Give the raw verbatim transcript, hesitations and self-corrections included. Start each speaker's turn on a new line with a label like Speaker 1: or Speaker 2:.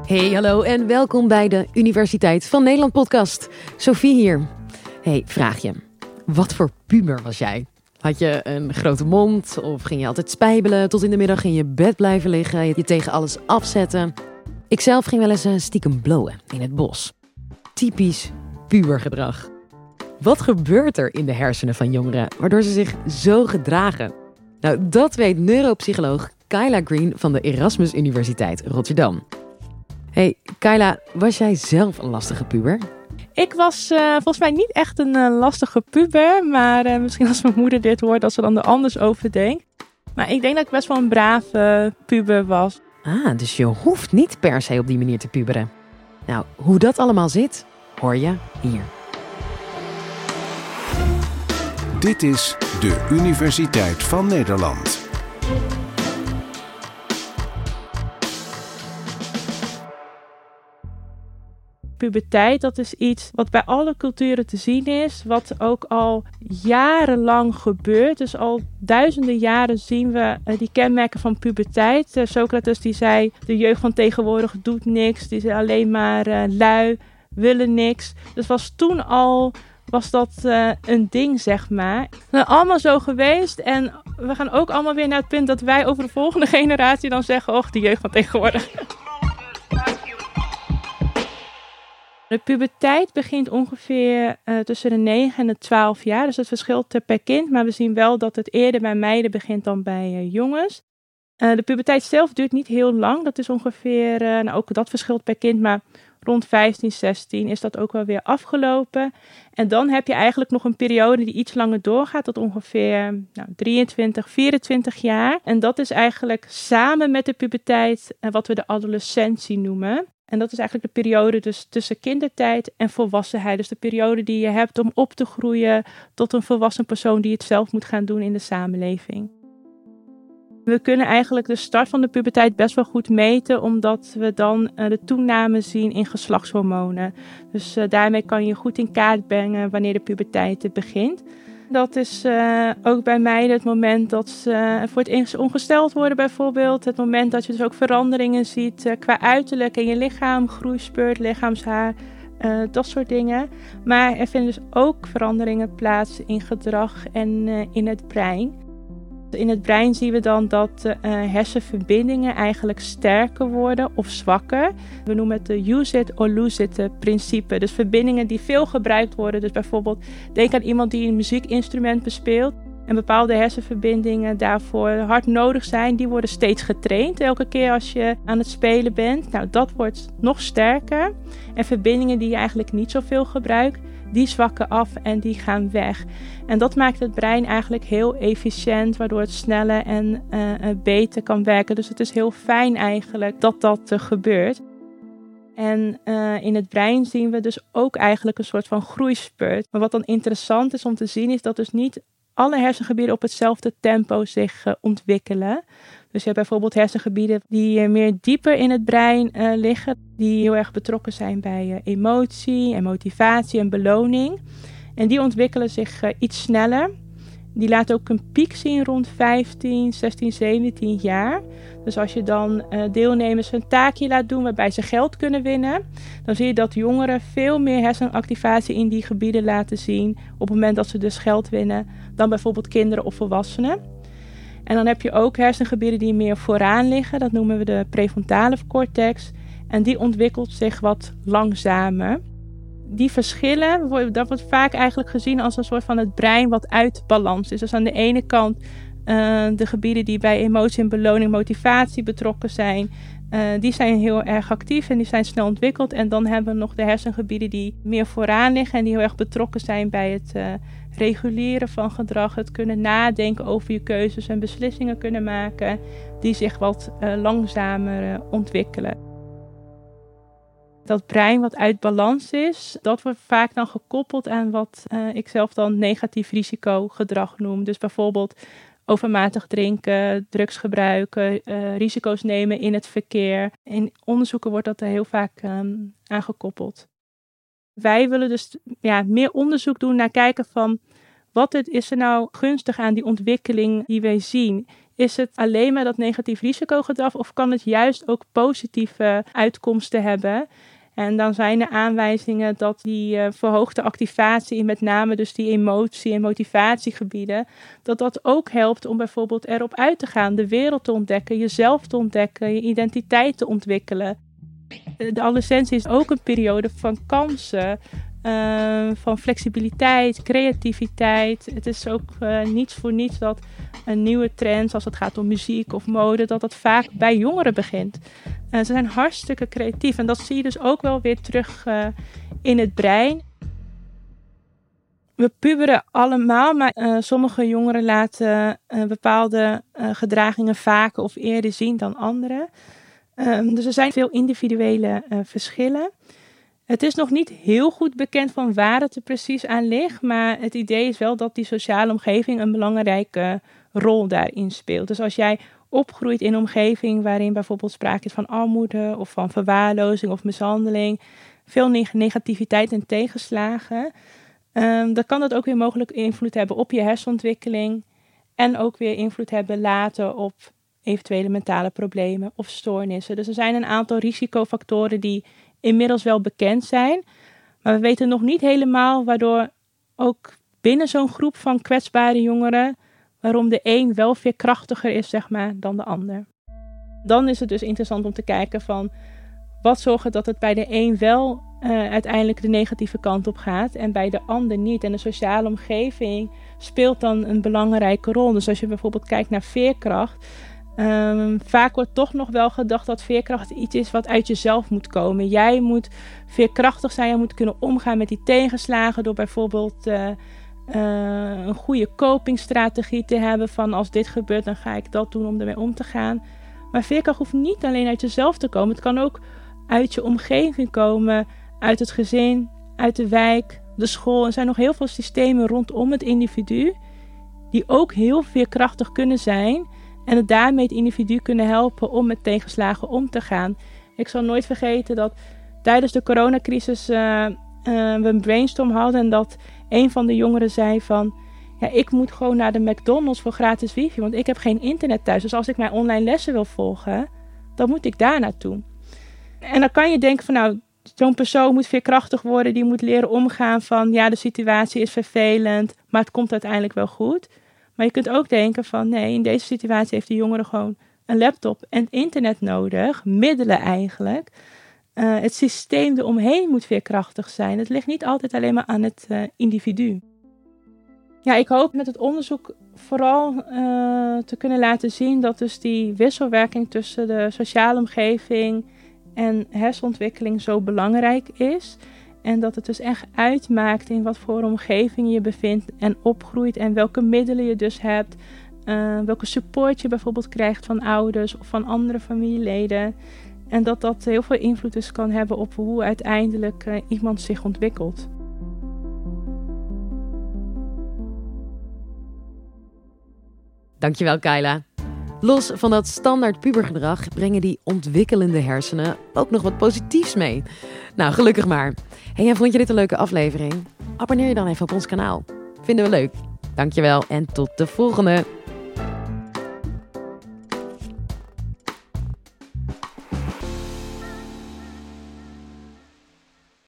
Speaker 1: Hey, hallo en welkom bij de Universiteit van Nederland podcast. Sophie hier. Hey, vraag je. Wat voor puber was jij? Had je een grote mond of ging je altijd spijbelen tot in de middag in je bed blijven liggen, je tegen alles afzetten? Ikzelf ging wel eens stiekem blowen in het bos. Typisch pubergedrag. Wat gebeurt er in de hersenen van jongeren waardoor ze zich zo gedragen? Nou, dat weet neuropsycholoog Kyla Green van de Erasmus Universiteit Rotterdam. Hey, Kyla, was jij zelf een lastige puber?
Speaker 2: Ik was uh, volgens mij niet echt een uh, lastige puber, maar uh, misschien als mijn moeder dit hoort, dat ze dan er anders over denkt. Maar ik denk dat ik best wel een brave puber was.
Speaker 1: Ah, dus je hoeft niet per se op die manier te puberen. Nou, hoe dat allemaal zit, hoor je hier.
Speaker 3: Dit is de Universiteit van Nederland.
Speaker 2: Puberteit, dat is iets wat bij alle culturen te zien is, wat ook al jarenlang gebeurt. Dus al duizenden jaren zien we uh, die kenmerken van puberteit. Uh, Socrates die zei, de jeugd van tegenwoordig doet niks, die zijn alleen maar uh, lui, willen niks. Dus was toen al, was dat uh, een ding, zeg maar. Nou, allemaal zo geweest en we gaan ook allemaal weer naar het punt dat wij over de volgende generatie dan zeggen, och, de jeugd van tegenwoordig. De puberteit begint ongeveer uh, tussen de negen en de twaalf jaar. Dus het verschilt per kind. Maar we zien wel dat het eerder bij meiden begint dan bij uh, jongens. Uh, de puberteit zelf duurt niet heel lang. Dat is ongeveer, uh, nou ook dat verschilt per kind. Maar rond vijftien, zestien is dat ook wel weer afgelopen. En dan heb je eigenlijk nog een periode die iets langer doorgaat. Tot ongeveer nou, drieëntwintig, vierentwintig jaar. En dat is eigenlijk samen met de puberteit uh, wat we de adolescentie noemen. En dat is eigenlijk de periode dus tussen kindertijd en volwassenheid. Dus de periode die je hebt om op te groeien tot een volwassen persoon die het zelf moet gaan doen in de samenleving. We kunnen eigenlijk de start van de puberteit best wel goed meten, omdat we dan uh, de toename zien in geslachtshormonen. Dus uh, daarmee kan je goed in kaart brengen wanneer de puberteit begint. Dat is uh, ook bij meiden het moment dat ze uh, voor het eerst ongesteld worden bijvoorbeeld. Het moment dat je dus ook veranderingen ziet uh, qua uiterlijk in je lichaam, groeispurt, lichaamshaar, uh, dat soort dingen. Maar er vinden dus ook veranderingen plaats in gedrag en uh, in het brein. In het brein zien we dan dat uh, hersenverbindingen eigenlijk sterker worden of zwakker. We noemen het de use it or lose it principe. Dus verbindingen die veel gebruikt worden. Dus bijvoorbeeld denk aan iemand die een muziekinstrument bespeelt. En bepaalde hersenverbindingen daarvoor hard nodig zijn. Die worden steeds getraind elke keer als je aan het spelen bent. Nou, dat wordt nog sterker. En verbindingen die je eigenlijk niet zoveel gebruikt, die zwakken af en die gaan weg. En dat maakt het brein eigenlijk heel efficiënt, waardoor het sneller en uh, beter kan werken. Dus het is heel fijn eigenlijk dat dat uh, gebeurt. En uh, in het brein zien we dus ook eigenlijk een soort van groeispurt. Maar wat dan interessant is om te zien, is dat dus niet alle hersengebieden op hetzelfde tempo zich uh, ontwikkelen. Dus je hebt bijvoorbeeld hersengebieden die uh, meer dieper in het brein uh, liggen. Die heel erg betrokken zijn bij uh, emotie en motivatie en beloning. En die ontwikkelen zich uh, iets sneller. Die laten ook een piek zien rond vijftien, zestien, zeventien jaar. Dus als je dan uh, deelnemers een taakje laat doen waarbij ze geld kunnen winnen, dan zie je dat jongeren veel meer hersenactivatie in die gebieden laten zien op het moment dat ze dus geld winnen dan bijvoorbeeld kinderen of volwassenen. En dan heb je ook hersengebieden die meer vooraan liggen. Dat noemen we de prefrontale cortex. En die ontwikkelt zich wat langzamer. Die verschillen, dat wordt vaak eigenlijk gezien als een soort van het brein wat uit balans is. Dus aan de ene kant uh, de gebieden die bij emotie en beloning, motivatie betrokken zijn, uh, die zijn heel erg actief en die zijn snel ontwikkeld. En dan hebben we nog de hersengebieden die meer vooraan liggen en die heel erg betrokken zijn bij het uh, reguleren van gedrag. Het kunnen nadenken over je keuzes en beslissingen kunnen maken die zich wat uh, langzamer uh, ontwikkelen. Dat brein wat uit balans is, dat wordt vaak dan gekoppeld aan wat uh, ik zelf dan negatief risicogedrag noem. Dus bijvoorbeeld overmatig drinken, drugs gebruiken, uh, risico's nemen in het verkeer. In onderzoeken wordt dat er heel vaak um, aan gekoppeld. Wij willen dus ja, meer onderzoek doen naar kijken van wat is er nou gunstig aan die ontwikkeling die wij zien Is het alleen maar dat negatief risicogedrag of kan het juist ook positieve uitkomsten hebben? En dan zijn er aanwijzingen dat die uh, verhoogde activatie in met name dus die emotie- en motivatiegebieden, dat dat ook helpt om bijvoorbeeld erop uit te gaan, de wereld te ontdekken, jezelf te ontdekken, je identiteit te ontwikkelen. De adolescentie is ook een periode van kansen, uh, van flexibiliteit, creativiteit. Het is ook uh, niets voor niets dat een nieuwe trend, als het gaat om muziek of mode, dat dat vaak bij jongeren begint. Uh, ze zijn hartstikke creatief en dat zie je dus ook wel weer terug uh, in het brein. We puberen allemaal, maar uh, sommige jongeren laten uh, bepaalde uh, gedragingen vaker of eerder zien dan anderen. Um, dus er zijn veel individuele uh, verschillen. Het is nog niet heel goed bekend van waar het er precies aan ligt, maar het idee is wel dat die sociale omgeving een belangrijke rol daarin speelt. Dus als jij opgroeit in een omgeving waarin bijvoorbeeld sprake is van armoede of van verwaarlozing of mishandeling, veel negativiteit en tegenslagen, um, dan kan dat ook weer mogelijk invloed hebben op je hersenontwikkeling en ook weer invloed hebben later op eventuele mentale problemen of stoornissen. Dus er zijn een aantal risicofactoren die inmiddels wel bekend zijn, maar we weten nog niet helemaal waardoor ook binnen zo'n groep van kwetsbare jongeren, waarom de een wel veerkrachtiger is, zeg maar, dan de ander. Dan is het dus interessant om te kijken van wat zorgt dat het bij de een wel uh, uiteindelijk de negatieve kant op gaat en bij de ander niet. En de sociale omgeving speelt dan een belangrijke rol. Dus als je bijvoorbeeld kijkt naar veerkracht, Um, vaak wordt toch nog wel gedacht dat veerkracht iets is wat uit jezelf moet komen. Jij moet veerkrachtig zijn, je moet kunnen omgaan met die tegenslagen door bijvoorbeeld uh, uh, een goede copingstrategie te hebben van als dit gebeurt dan ga ik dat doen om ermee om te gaan. Maar veerkracht hoeft niet alleen uit jezelf te komen. Het kan ook uit je omgeving komen, uit het gezin, uit de wijk, de school. Er zijn nog heel veel systemen rondom het individu die ook heel veerkrachtig kunnen zijn en het daarmee het individu kunnen helpen om met tegenslagen om te gaan. Ik zal nooit vergeten dat tijdens de coronacrisis uh, uh, we een brainstorm hadden en dat een van de jongeren zei van, ja, ik moet gewoon naar de McDonald's voor gratis wifi, want ik heb geen internet thuis. Dus als ik mijn online lessen wil volgen, dan moet ik daar naartoe. En dan kan je denken van, nou, zo'n persoon moet veerkrachtig worden, die moet leren omgaan van, ja, de situatie is vervelend, maar het komt uiteindelijk wel goed. Maar je kunt ook denken van, nee, in deze situatie heeft de jongere gewoon een laptop en internet nodig, middelen eigenlijk. Uh, het systeem eromheen moet veerkrachtig zijn. Het ligt niet altijd alleen maar aan het uh, individu. Ja, ik hoop met het onderzoek vooral uh, te kunnen laten zien dat dus die wisselwerking tussen de sociale omgeving en hersenontwikkeling zo belangrijk is. En dat het dus echt uitmaakt in wat voor omgeving je je bevindt en opgroeit en welke middelen je dus hebt. Uh, welke support je bijvoorbeeld krijgt van ouders of van andere familieleden. En dat dat heel veel invloed dus kan hebben op hoe uiteindelijk uh, iemand zich ontwikkelt.
Speaker 1: Dankjewel, Kayla. Los van dat standaard pubergedrag brengen die ontwikkelende hersenen ook nog wat positiefs mee. Nou, gelukkig maar. Hey, en vond je dit een leuke aflevering? Abonneer je dan even op ons kanaal. Vinden we leuk. Dankjewel en tot de volgende.